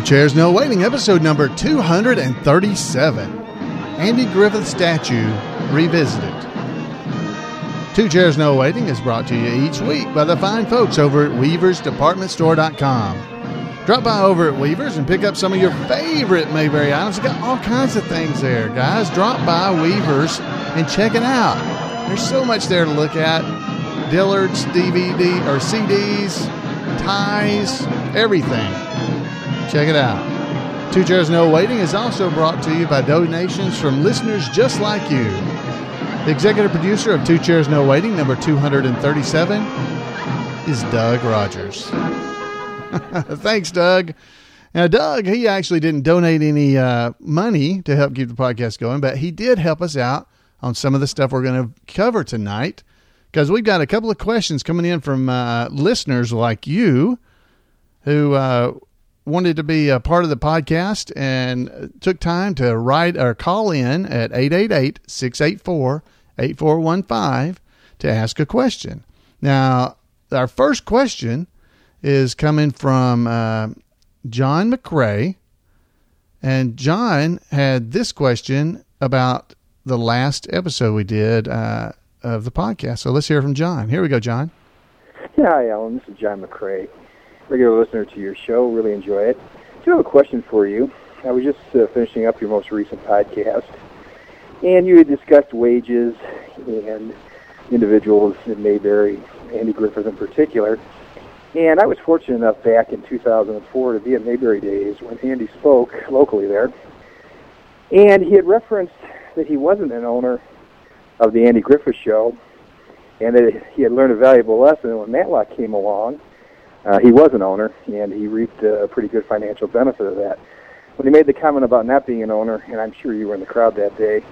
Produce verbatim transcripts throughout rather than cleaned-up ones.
Chairs No Waiting, episode number two hundred thirty-seven. Andy Griffith Statue Revisited. Two Chairs No Waiting is brought to you each week by the fine folks over at Weavers Department Store dot com. Drop by over at Weavers and pick up some of your favorite Mayberry items. They've got all kinds of things there, guys. Drop by Weavers and check it out. There's so much there to look at. Dillard's, D V D, or C Ds, ties, everything. Check it out. Two Chairs No Waiting is also brought to you by donations from listeners just like you. The executive producer of Two Chairs No Waiting, number two hundred thirty-seven, is Doug Rogers. Thanks, Doug. Now, Doug, he actually didn't donate any uh, money to help keep the podcast going, but he did help us out on some of the stuff we're going to cover tonight, because we've got a couple of questions coming in from uh, listeners like you who uh, wanted to be a part of the podcast and took time to write or call in at eight eight eight, six eight four, eight four one five to ask a question. Now, our first question is coming from uh, John McRae, and John had this question about the last episode we did uh, of the podcast. So let's hear from John. Here we go, John. Yeah, hi, Alan. This is John McRae, regular listener to your show. Really enjoy it. I do have a question for you. I was just uh, finishing up your most recent podcast, and you had discussed wages and individuals in Mayberry, Andy Griffith in particular. And I was fortunate enough back in two thousand four to be at Mayberry Days when Andy spoke locally there. And he had referenced that he wasn't an owner of the Andy Griffith Show, and that he had learned a valuable lesson. When Matlock came along, uh, he was an owner, and he reaped a pretty good financial benefit of that. When he made the comment about not being an owner, and I'm sure you were in the crowd that day,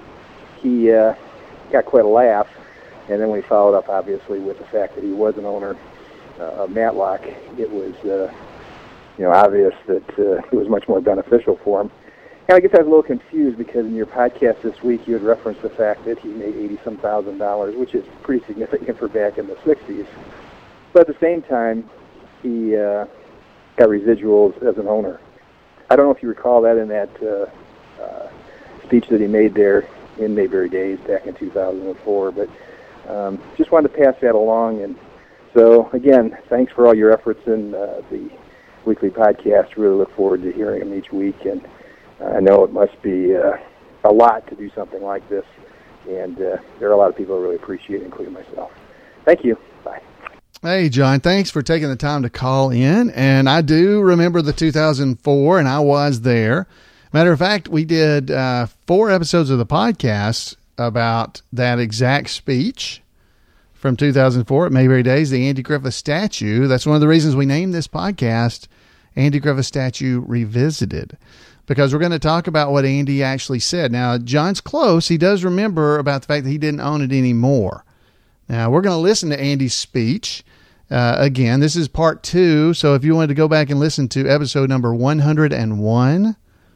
he uh, got quite a laugh. And then we followed up, obviously, with the fact that he was an owner Uh, of Matlock. It was, uh, you know, obvious that uh, it was much more beneficial for him. And I guess I was a little confused because in your podcast this week you had referenced the fact that he made eighty-some thousand dollars, which is pretty significant for back in the sixties. But at the same time, he uh, got residuals as an owner. I don't know if you recall that in that uh, uh, speech that he made there in Mayberry Days back in two thousand four, but um, just wanted to pass that along. And so, again, thanks for all your efforts in uh, the weekly podcast. Really look forward to hearing them each week. And uh, I know it must be uh, a lot to do something like this. And uh, there are a lot of people who really appreciate it, including myself. Thank you. Bye. Hey, John, thanks for taking the time to call in. And I do remember the two thousand four, and I was there. Matter of fact, we did uh, four episodes of the podcast about that exact speech from two thousand four at Mayberry Days, the Andy Griffith Statue. That's one of the reasons we named this podcast Andy Griffith Statue Revisited, because we're going to talk about what Andy actually said. Now, John's close. He does remember about the fact that he didn't own it anymore. Now, we're going to listen to Andy's speech. Uh, again, this is part two, so if you wanted to go back and listen to episode number one hundred one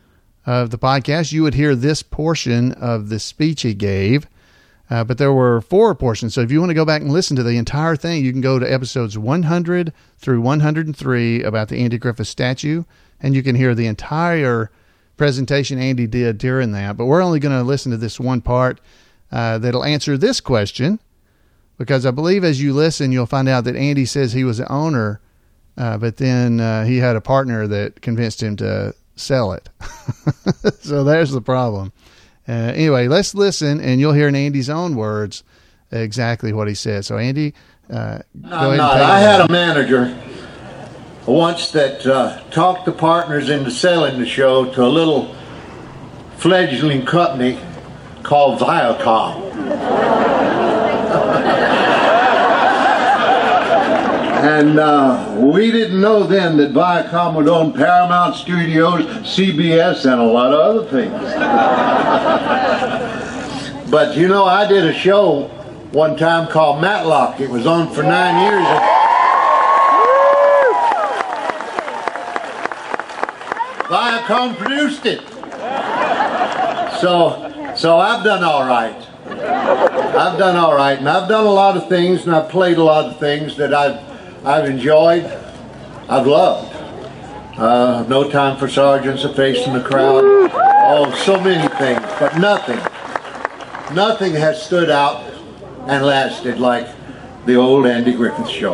of the podcast, you would hear this portion of the speech he gave. Uh, but there were four portions. So if you want to go back and listen to the entire thing, you can go to episodes one hundred through one hundred three about the Andy Griffith statue, and you can hear the entire presentation Andy did during that. But we're only going to listen to this one part uh, that'll answer this question, because I believe as you listen, you'll find out that Andy says he was the owner, uh, but then uh, he had a partner that convinced him to sell it. So there's the problem. Uh, anyway, let's listen, and you'll hear in Andy's own words exactly what he said. So, Andy, uh, go I'm ahead not. and take I it had out. a manager once that uh, talked the partners into selling the show to a little fledgling company called Viacom. And uh, we didn't know then that Viacom would own Paramount Studios, C B S, and a lot of other things. But, you know, I did a show one time called Matlock. It was on for nine years. Viacom produced it. So, so I've done all right. I've done all right, and I've done a lot of things, and I've played a lot of things that I've I've enjoyed, I've loved. Uh, No Time for Sergeants, A Face in the Crowd. Oh, so many things, but nothing, nothing has stood out and lasted like the old Andy Griffith Show.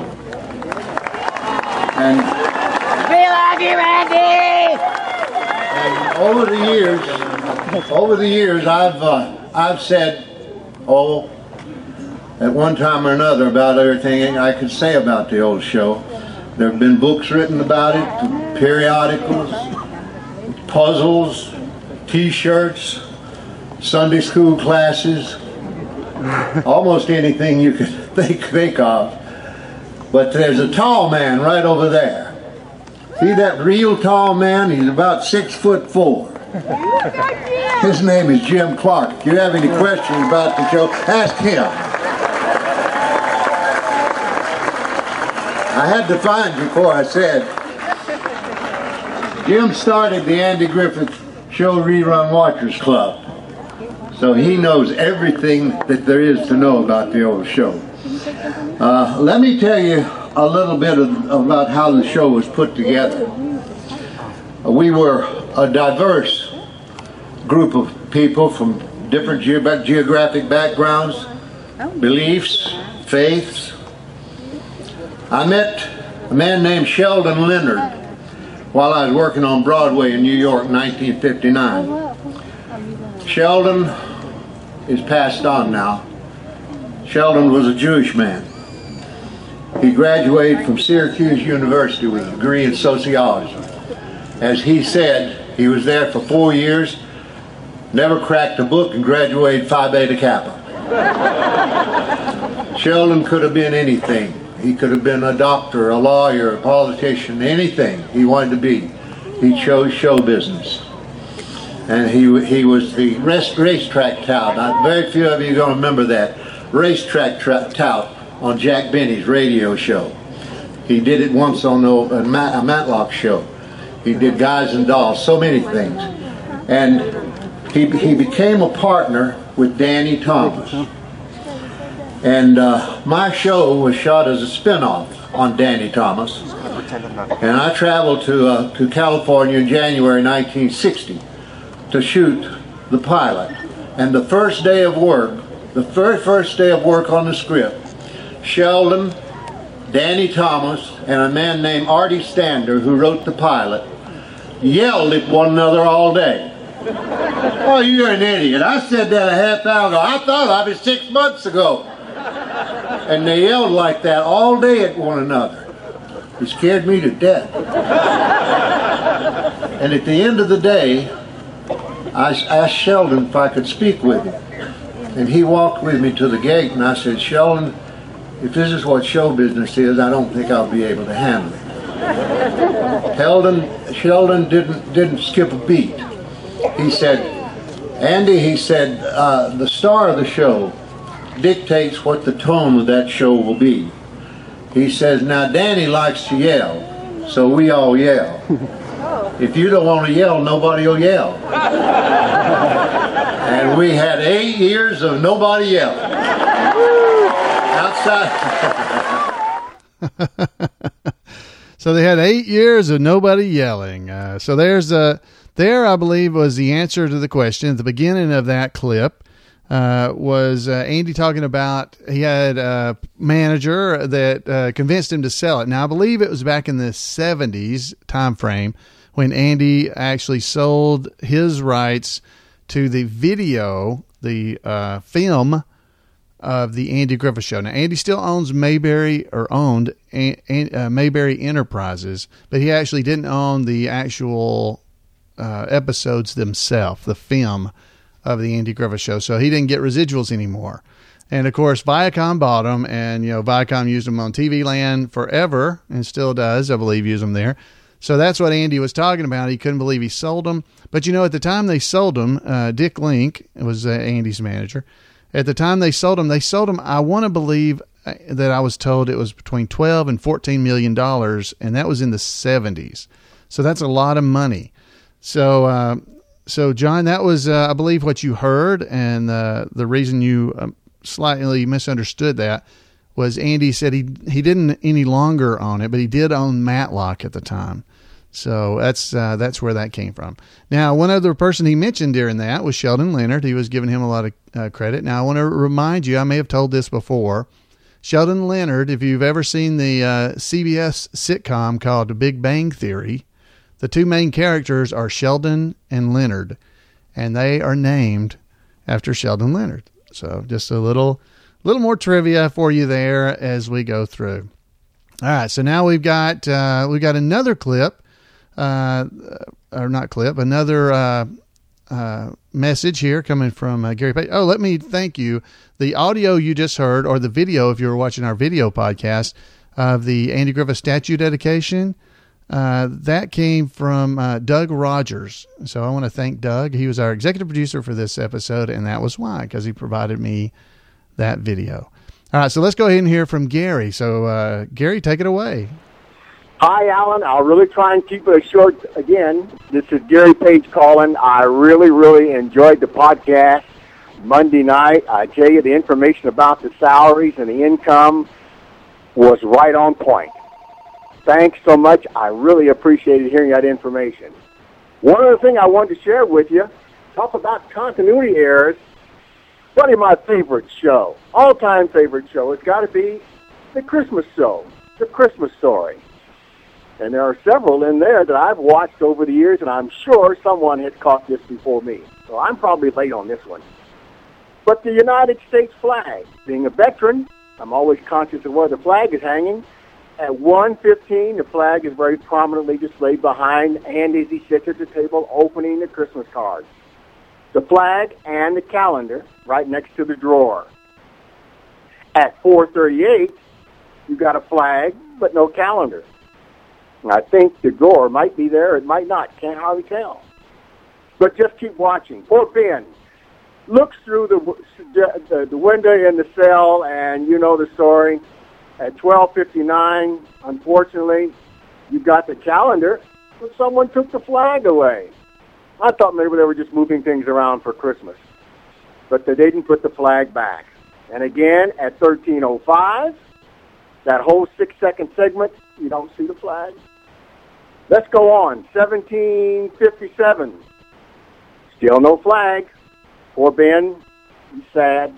And, we love you, Andy! and over the years, over the years, I've uh, I've said, oh, at one time or another about everything I could say about the old show. There have been books written about it, periodicals, puzzles, T-shirts, Sunday school classes, almost anything you could think think of. But there's a tall man right over there. See that real tall man? He's about six foot four. His name is Jim Clark. If you have any questions about the show, ask him. I had to find before I said, Jim started the Andy Griffith Show Rerun Watchers Club. So he knows everything that there is to know about the old show. Uh, let me tell you a little bit of, about how the show was put together. We were a diverse group of people from different ge- geographic backgrounds, beliefs, faiths. I met a man named Sheldon Leonard while I was working on Broadway in New York in nineteen fifty-nine. Sheldon is passed on now. Sheldon was a Jewish man. He graduated from Syracuse University with a degree in sociology. As he said, he was there for four years, never cracked a book, and graduated Phi Beta Kappa. Sheldon could have been anything. He could have been a doctor, a lawyer, a politician, anything he wanted to be. He chose show business. And he he was the race, racetrack tout. Now, very few of you are going to remember that. Racetrack tra- tout on Jack Benny's radio show. He did it once on a, a, Mat- a Matlock show. He did Guys and Dolls, so many things. And he, he became a partner with Danny Thomas. And uh, my show was shot as a spin-off on Danny Thomas. And I traveled to uh, to California in January nineteen sixty to shoot the pilot. And the first day of work, the very first day of work on the script, Sheldon, Danny Thomas, and a man named Artie Stander, who wrote the pilot, yelled at one another all day. Oh, you're an idiot. I said that a half hour ago. I thought of it six months ago. And they yelled like that all day at one another. It scared me to death. And at the end of the day, I asked Sheldon if I could speak with him. And he walked with me to the gate, and I said, Sheldon, if this is what show business is, I don't think I'll be able to handle it. Sheldon, Sheldon didn't, didn't skip a beat. He said, Andy, he said, uh, the star of the show dictates what the tone of that show will be. He says, now Danny likes to yell, so we all yell. If you don't want to yell, nobody will yell. And we had eight years of nobody yelling. Outside. So they had eight years of nobody yelling. Uh, so there's a, there I believe was the answer to the question at the beginning of that clip. Uh, was uh, Andy talking about he had a manager that uh, convinced him to sell it. Now, I believe it was back in the seventies time frame when Andy actually sold his rights to the video, the uh, film of the Andy Griffith Show. Now, Andy still owns Mayberry, or owned uh, Mayberry Enterprises, but he actually didn't own the actual uh, episodes themselves, the film of the Andy Griffith Show. So he didn't get residuals anymore. And of course, Viacom bought them, and, you know, Viacom used them on T V Land forever and still does, I believe, use them there. So that's what Andy was talking about. He couldn't believe he sold them. But, you know, at the time they sold them, uh, Dick Link was uh, Andy's manager. At the time they sold them, they sold them, I want to believe that I was told it was between twelve and fourteen million dollars, and that was in the seventies. So that's a lot of money. So, uh, So, John, that was, uh, I believe, what you heard, and uh, the reason you um, slightly misunderstood that was Andy said he he didn't any longer own it, but he did own Matlock at the time. So that's uh, that's where that came from. Now, one other person he mentioned during that was Sheldon Leonard. He was giving him a lot of uh, credit. Now, I want to remind you, I may have told this before, Sheldon Leonard, if you've ever seen the uh, C B S sitcom called The Big Bang Theory, the two main characters are Sheldon and Leonard, and they are named after Sheldon Leonard. So just a little little more trivia for you there as we go through. All right, so now we've got uh, we've got another clip. Uh, or not clip, another uh, uh, message here coming from uh, Gary Page. Oh, let me thank you. The audio you just heard, or the video, if you were watching our video podcast of the Andy Griffith statue dedication, uh, that came from uh, Doug Rogers. So I want to thank Doug. He was our executive producer for this episode, and that was why, because he provided me that video. All right, so let's go ahead and hear from Gary. So, uh, Gary, take it away. Hi, Alan. I'll really try and keep it short again. This is Gary Page calling. I really, really enjoyed the podcast Monday night. I tell you, the information about the salaries and the income was right on point. Thanks so much. I really appreciated hearing that information. One other thing I wanted to share with you, talk about continuity errors. Probably my favorite show, all-time favorite show, it's got to be the Christmas show, The Christmas Story. And there are several in there that I've watched over the years, and I'm sure someone has caught this before me. So I'm probably late on this one. But the United States flag, being a veteran, I'm always conscious of where the flag is hanging. At one fifteen, the flag is very prominently displayed behind Andy as he sits at the table opening the Christmas cards. The flag and the calendar right next to the drawer. At four thirty-eight, you've got a flag, but no calendar. I think the drawer might be there, it might not. Can't hardly tell. But just keep watching. Poor Ben looks through the, the, the window in the cell, and you know the story. At twelve fifty-nine, unfortunately, you got the calendar, but someone took the flag away. I thought maybe they were just moving things around for Christmas. But they didn't put the flag back. And again, at thirteen oh five, that whole six-second segment, you don't see the flag. Let's go on. seventeen fifty-seven. Still no flag. Poor Ben. He's sad.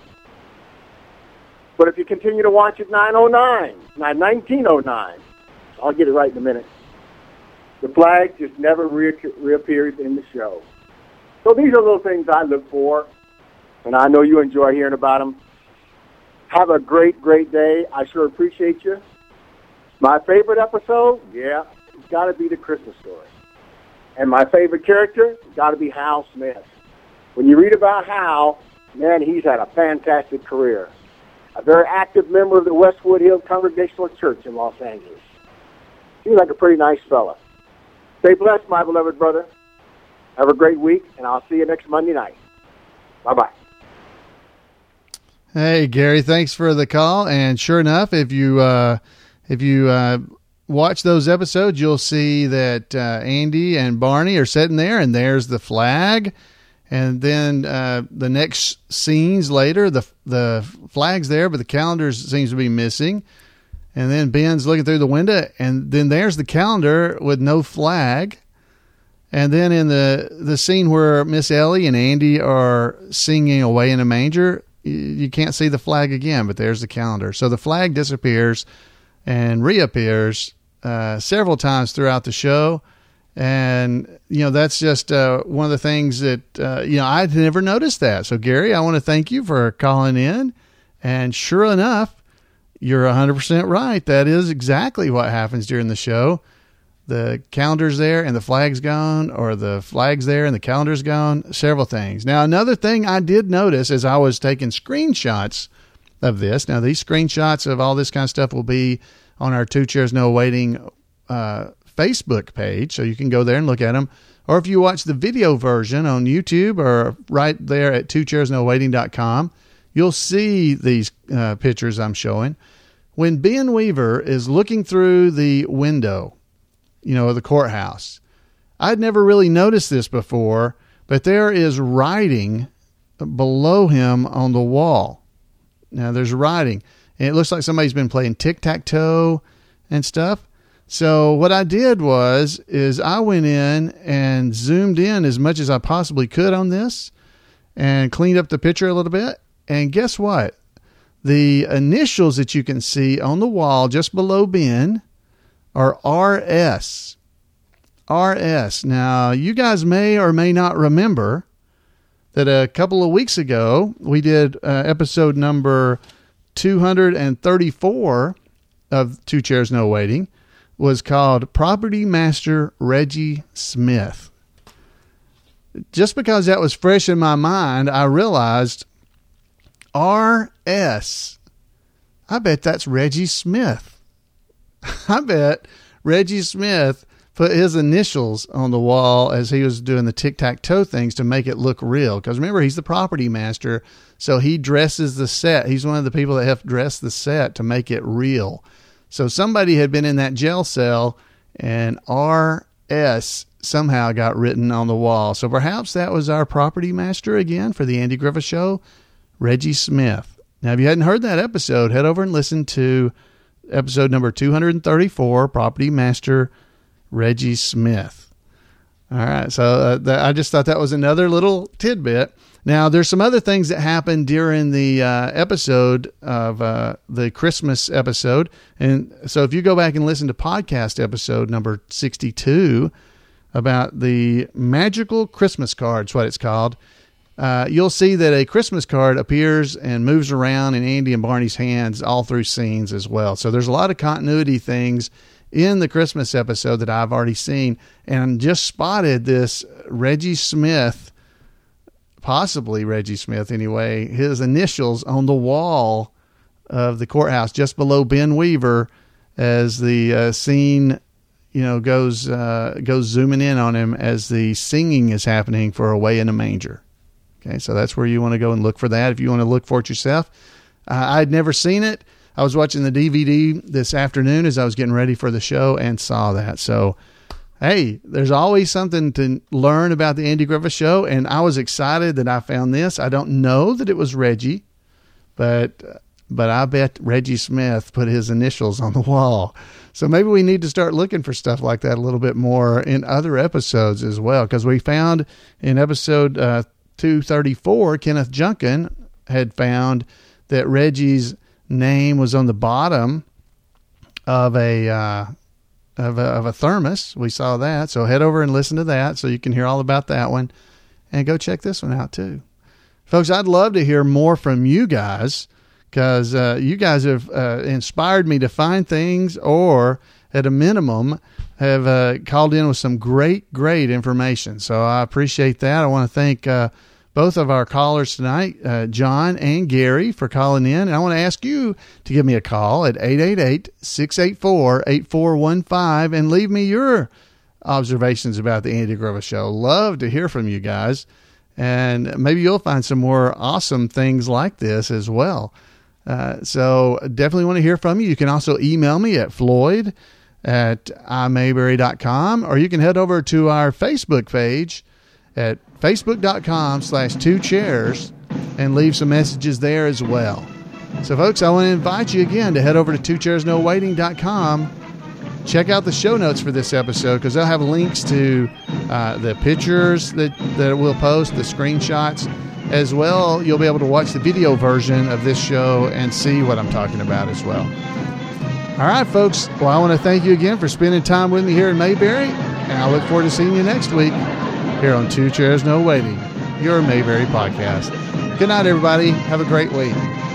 But if you continue to watch at nine oh nine, nineteen oh nine, I'll get it right in a minute, the flag just never re- reappeared in the show. So these are little things I look for, and I know you enjoy hearing about them. Have a great, great day. I sure appreciate you. My favorite episode? Yeah. It's got to be the Christmas Story. And my favorite character? It's got to be Hal Smith. When you read about Hal, man, he's had a fantastic career. A very active member of the Westwood Hills Congregational Church in Los Angeles. Seems like a pretty nice fella. Stay blessed, my beloved brother. Have a great week, and I'll see you next Monday night. Bye-bye. Hey, Gary, thanks for the call. And sure enough, if you uh, if you uh, watch those episodes, you'll see that uh, Andy and Barney are sitting there, and there's the flag. And then uh, the next scenes later, the the flag's there, but the calendar seems to be missing. And then Ben's looking through the window, and then there's the calendar with no flag. And then in the, the scene where Miss Ellie and Andy are singing Away in a Manger, you can't see the flag again, but there's the calendar. So the flag disappears and reappears uh, several times throughout the show. And, you know, that's just uh, one of the things that, uh, you know, I'd never noticed that. So, Gary, I want to thank you for calling in. And sure enough, you're one hundred percent right. That is exactly what happens during the show. The calendar's there and the flag's gone, or the flag's there and the calendar's gone. Several things. Now, another thing I did notice as I was taking screenshots of this. Now, these screenshots of all this kind of stuff will be on our Two Chairs No Waiting uh, Facebook page, so you can go there and look at them. Or if you watch the video version on YouTube or right there at two chairs no waiting dot com, you'll see these uh, pictures I'm showing. When Ben Weaver is looking through the window, you know, of the courthouse, I'd never really noticed this before, but there is writing below him on the wall. Now, there's writing, and it looks like somebody's been playing tic-tac-toe and stuff. So what I did was, is I went in and zoomed in as much as I possibly could on this and cleaned up the picture a little bit. And guess what? The initials that you can see on the wall just below Ben are R S. R S. Now, you guys may or may not remember that a couple of weeks ago, we did uh, episode number two hundred thirty-four of Two Chairs No Waiting, was called Property Master Reggie Smith. Just because that was fresh in my mind, I realized R S. I bet that's Reggie Smith. I bet Reggie Smith put his initials on the wall as he was doing the tic-tac-toe things to make it look real. Because remember, he's the property master, so he dresses the set. He's one of the people that have dressed the set to make it real. So somebody had been in that jail cell, and R S somehow got written on the wall. So perhaps that was our property master again for the Andy Griffith Show, Reggie Smith. Now, if you hadn't heard that episode, head over and listen to episode number two hundred thirty-four, Property Master Reggie Smith. All right. So uh, th- I just thought that was another little tidbit. Now, there's some other things that happened during the uh, episode of uh, the Christmas episode. And so if you go back and listen to podcast episode number sixty-two about the magical Christmas cards, what it's called, uh, you'll see that a Christmas card appears and moves around in Andy and Barney's hands all through scenes as well. So there's a lot of continuity things in the Christmas episode that I've already seen, and just spotted this Reggie Smith, possibly Reggie Smith anyway, his initials on the wall of the courthouse just below Ben Weaver as the uh, scene, you know, goes, uh, goes zooming in on him as the singing is happening for Away in a Manger. Okay. So that's where you want to go and look for that. If you want to look for it yourself, uh, I'd never seen it. I was watching the D V D this afternoon as I was getting ready for the show and saw that. So, hey, there's always something to learn about the Andy Griffith Show, and I was excited that I found this. I don't know that it was Reggie, but but I bet Reggie Smith put his initials on the wall. So maybe we need to start looking for stuff like that a little bit more in other episodes as well, because we found in episode uh, two thirty-four, Kenneth Junkin had found that Reggie's name was on the bottom of a, uh, of a of a thermos. We saw that. So head over and listen to that so you can hear all about that one, and go check this one out too. Folks, I'd love to hear more from you guys, because uh, you guys have uh, inspired me to find things, or at a minimum have uh, called in with some great, great information. So I appreciate that. I want to thank uh, both of our callers tonight, uh, John and Gary, for calling in. And I want to ask you to give me a call at eight eight eight, six eight four, eight four one five and leave me your observations about the Andy Griffith Show. Love to hear from you guys. And maybe you'll find some more awesome things like this as well. Uh, so definitely want to hear from you. You can also email me at Floyd at i mayberry dot com, or you can head over to our Facebook page at facebook.com slash two chairs and leave some messages there as well. So folks, I want to invite you again to head over to two chairs no waiting dot com. Check out the show notes for this episode, because they'll have links to uh, the pictures that, that we'll post, the screenshots. As well, you'll be able to watch the video version of this show and see what I'm talking about as well. All right, folks. Well, I want to thank you again for spending time with me here in Mayberry, and I look forward to seeing you next week here on Two Chairs No Waiting, your Mayberry podcast. Good night, everybody. Have a great week.